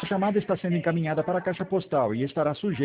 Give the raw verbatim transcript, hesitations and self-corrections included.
chamada está sendo encaminhada para a caixa postal e estará sujeita